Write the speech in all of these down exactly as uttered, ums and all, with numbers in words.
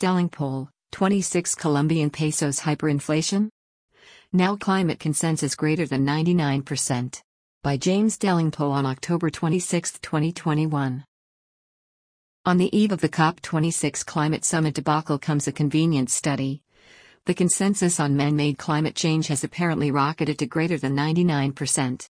Delingpole, twenty-six Colombian pesos hyperinflation? Now climate consensus greater than ninety-nine percent. By James Delingpole on October twenty-sixth, twenty twenty-one. On the eve of the COP twenty-six climate summit debacle comes a convenient study. The consensus on man-made climate change has apparently rocketed to greater than ninety-nine percent.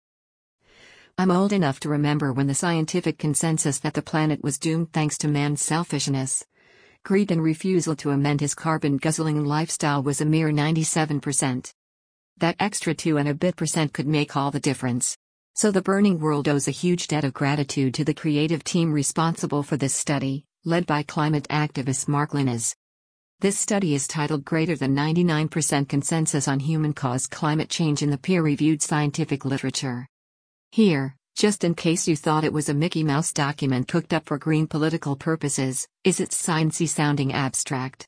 I'm old enough to remember when the scientific consensus that the planet was doomed thanks to man's selfishness, greed and refusal to amend his carbon-guzzling lifestyle was a mere ninety-seven percent. That extra two and a bit percent could make all the difference. So the burning world owes a huge debt of gratitude to the creative team responsible for this study, led by climate activist Mark Linares. This study is titled Greater than ninety-nine percent Consensus on Human-Caused Climate Change in the Peer-Reviewed Scientific Literature. Here, just in case you thought it was a Mickey Mouse document cooked up for green political purposes, is its sciencey-sounding abstract.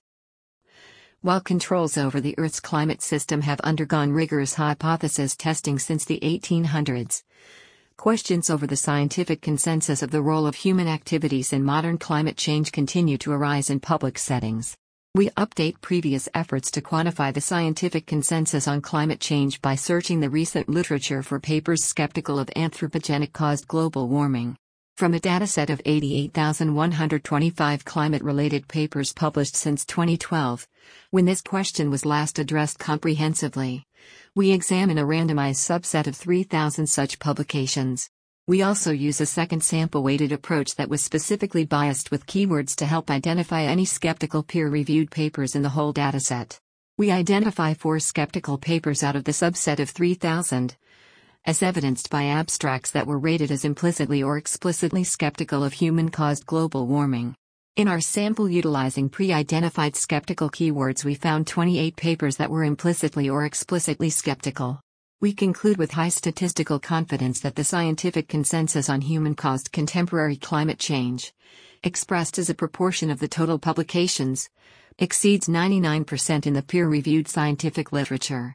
While controls over the Earth's climate system have undergone rigorous hypothesis testing since the eighteen hundreds, questions over the scientific consensus of the role of human activities in modern climate change continue to arise in public settings. We update previous efforts to quantify the scientific consensus on climate change by searching the recent literature for papers skeptical of anthropogenic-caused global warming. From a dataset of eighty-eight thousand one hundred twenty-five climate-related papers published since twenty twelve, when this question was last addressed comprehensively, we examine a randomized subset of three thousand such publications. We also use a second sample-weighted approach that was specifically biased with keywords to help identify any skeptical peer-reviewed papers in the whole dataset. We identify four skeptical papers out of the subset of three thousand, as evidenced by abstracts that were rated as implicitly or explicitly skeptical of human-caused global warming. In our sample utilizing pre-identified skeptical keywords, we found twenty-eight papers that were implicitly or explicitly skeptical. We conclude with high statistical confidence that the scientific consensus on human-caused contemporary climate change, expressed as a proportion of the total publications, exceeds ninety-nine percent in the peer-reviewed scientific literature.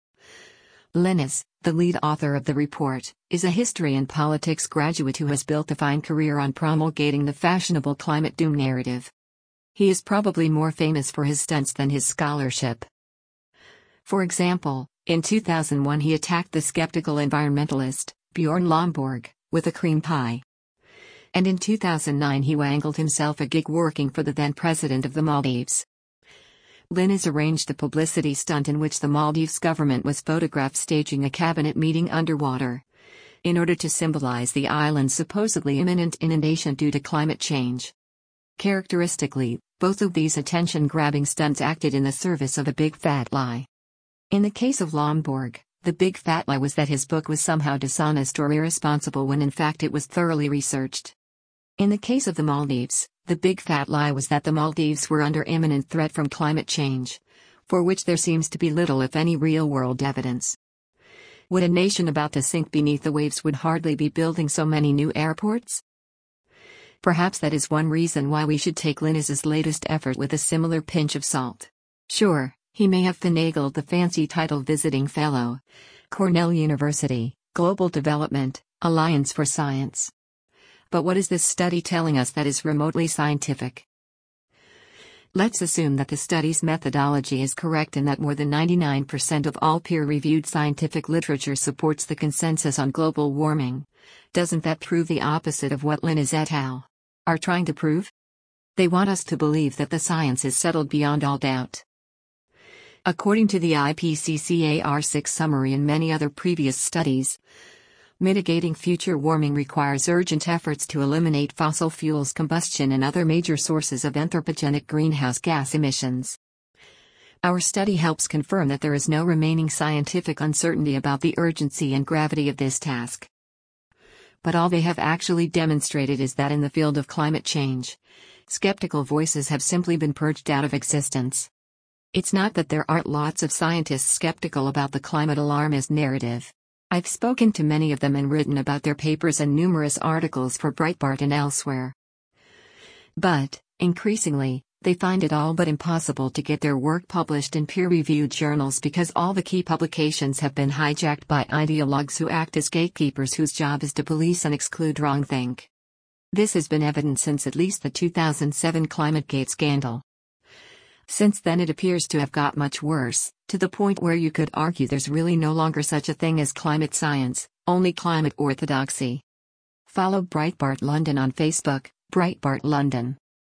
Linares, the lead author of the report, is a history and politics graduate who has built a fine career on promulgating the fashionable climate doom narrative. He is probably more famous for his stunts than his scholarship. For example, in two thousand one he attacked the skeptical environmentalist, Bjorn Lomborg, with a cream pie. And in two thousand nine he wangled himself a gig working for the then president of the Maldives. Linares arranged the publicity stunt in which the Maldives government was photographed staging a cabinet meeting underwater, in order to symbolize the island's supposedly imminent inundation due to climate change. Characteristically, both of these attention-grabbing stunts acted in the service of a big fat lie. In the case of Lomborg, the big fat lie was that his book was somehow dishonest or irresponsible when in fact it was thoroughly researched. In the case of the Maldives, the big fat lie was that the Maldives were under imminent threat from climate change, for which there seems to be little if any real-world evidence. Would a nation about to sink beneath the waves would hardly be building so many new airports? Perhaps that is one reason why we should take Linares' latest effort with a similar pinch of salt. Sure, he may have finagled the fancy title visiting fellow, Cornell University, Global Development, Alliance for Science. But what is this study telling us that is remotely scientific? Let's assume that the study's methodology is correct and that more than ninety-nine percent of all peer-reviewed scientific literature supports the consensus on global warming. Doesn't that prove the opposite of what Linares et al. Are trying to prove? They want us to believe that the science is settled beyond all doubt. According to the I P C C A R six summary and many other previous studies, mitigating future warming requires urgent efforts to eliminate fossil fuels combustion and other major sources of anthropogenic greenhouse gas emissions. Our study helps confirm that there is no remaining scientific uncertainty about the urgency and gravity of this task. But all they have actually demonstrated is that in the field of climate change, skeptical voices have simply been purged out of existence. It's not that there aren't lots of scientists skeptical about the climate alarmist narrative. I've spoken to many of them and written about their papers and numerous articles for Breitbart and elsewhere. But, increasingly, they find it all but impossible to get their work published in peer-reviewed journals because all the key publications have been hijacked by ideologues who act as gatekeepers whose job is to police and exclude wrongthink. This has been evident since at least the two thousand seven ClimateGate scandal. Since then it appears to have got much worse, to the point where you could argue there's really no longer such a thing as climate science, only climate orthodoxy. Follow Breitbart London on Facebook, Breitbart London.